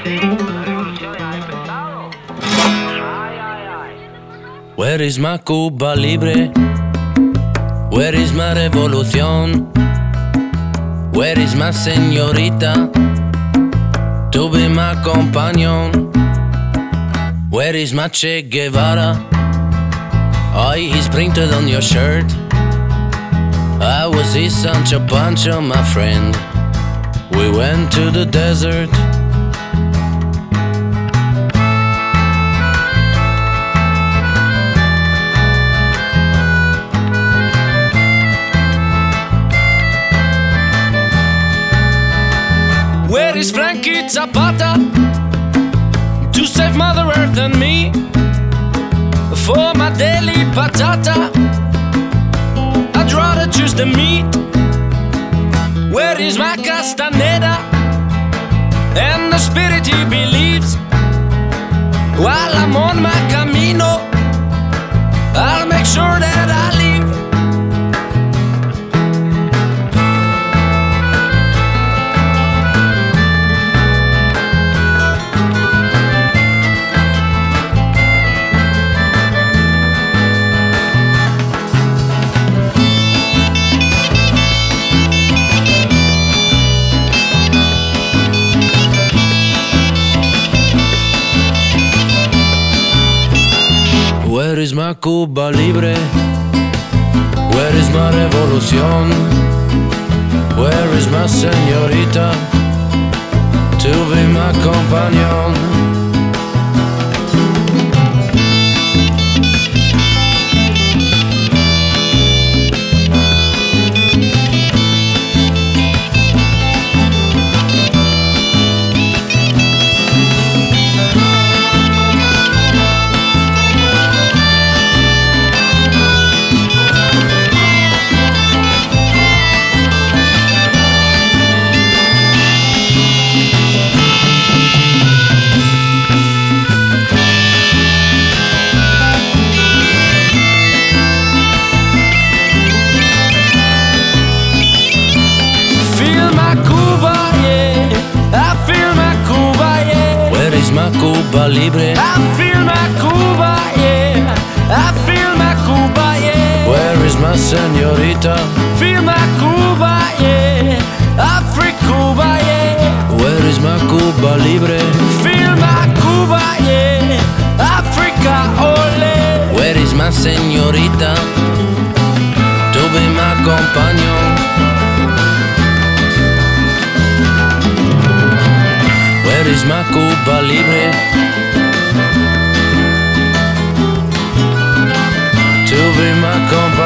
Where is my Cuba Libre? Where is my revolución? Where is my señorita? To be my companion. Where is my Che Guevara? I is printed on your shirt. I was his Sancho Pancho, my friend. We went to the desert. Where is Frankie Zapata to save Mother Earth and me? For my daily patata, I'd rather choose the meat. Where is my Castaneda and the spirit he believes? While I'm on my camino, I'll make sure that I leave. Where is my Cuba Libre? Where is my revolución? Where is my señorita to be my companion? My Cuba Libre, I feel my Cuba, yeah. I feel my Cuba, yeah. Where is my señorita? Feel my Cuba, yeah. Africa, Cuba, yeah. Where is my Cuba Libre? Feel my Cuba, yeah. Africa, ole. Where is my señorita to be my companion? Where is my Cuba Libre to be my companion?